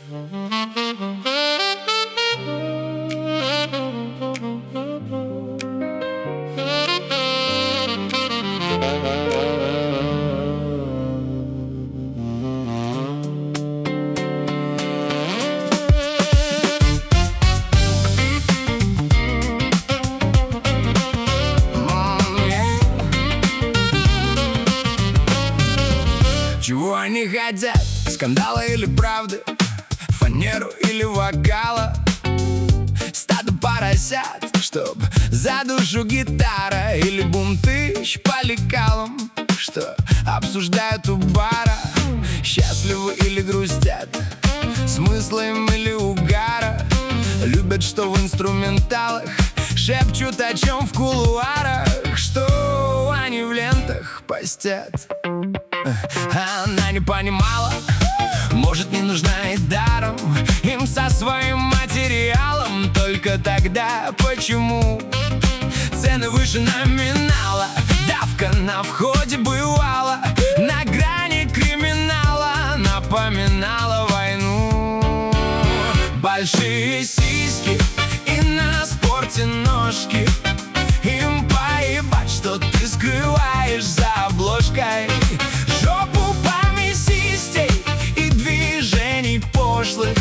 Чего они хотят? Скандала или правды? Фанеру или вокала? Стадо поросят, чтоб за душу гитара? Или бунтыщ по лекалам, что обсуждают у бара? Счастливы или грустят? Смысла им или угара? Любят, что в инструменталах, шепчут о чем в кулуарах, что они в лентах постят. Она не понимала, может, не нужна и даром им со своим материалом. Только тогда почему цены выше номинала? Давка на входе бывала, на грани криминала, напоминала войну. Большие сиськи и на спорте ножки, им поебать, что ты скрываешь за обложкой. Жопу по мясистей и движений пошлых,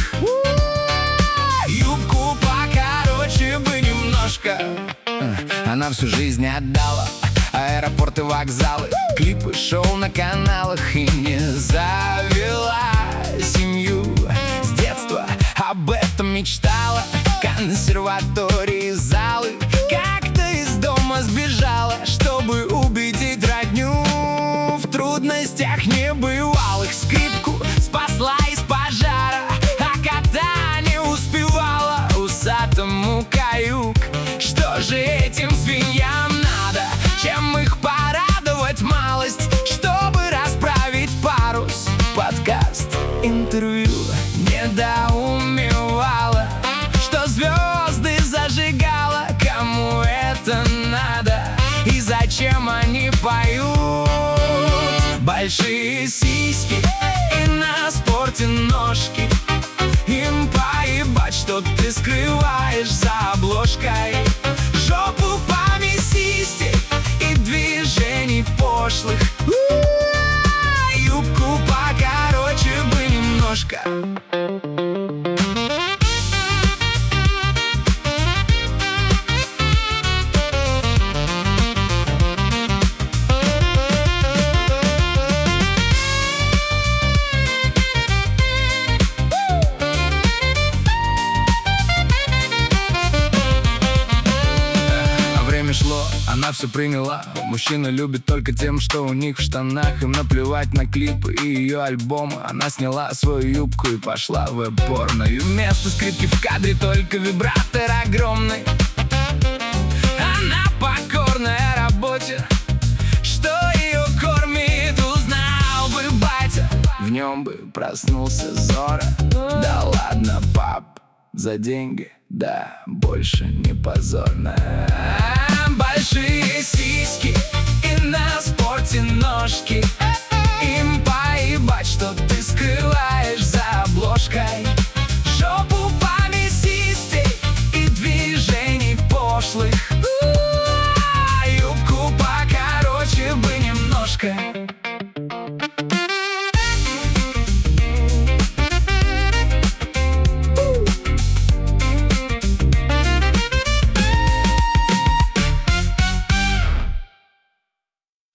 юбку покороче бы немножко. Она всю жизнь отдала аэропорты, вокзалы, клипы, шоу на каналах и не завела семью. С детства об этом мечтала, консерватории, залы. Как-то из дома сбежала, чтобы убедить родню в трудностях небывалых. Скрипку спасла из пожара, а кота не успевала усатому каюк. Что же этим свиньям надо? Чем их порадовать малость, чтобы расправить парус? Подкаст, интервью недоумевала, что звезды зажигала. Кому это надо и зачем они поют? Большие сиськи и на спорте ножки, им поебать, что ты скрываешь за обложкой. Жопу по мясистей и движений пошлых, юбку покороче бы немножко. Шло, она все приняла. Мужчина любит только тем, что у них в штанах. Им наплевать на клипы и ее альбомы. Она сняла свою юбку и пошла в порно. И вместо скрипки в кадре только вибратор огромный. Она покорная работе, что ее кормит, узнал бы батя. В нем бы проснулся Зора. Да ладно, пап, за деньги, да, больше не позорно. Большие сиськи и на спорте ножки, им поебать, что ты скрываешь